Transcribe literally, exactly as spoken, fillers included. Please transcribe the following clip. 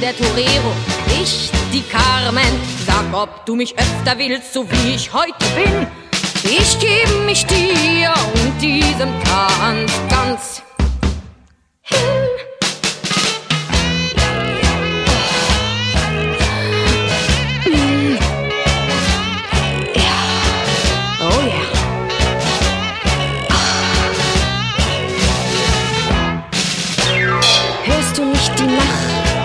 der Torero, ich die Carmen. Sag, ob du mich öfter willst, so wie ich heute bin. Ich gebe mich dir und diesem Tanz ganz.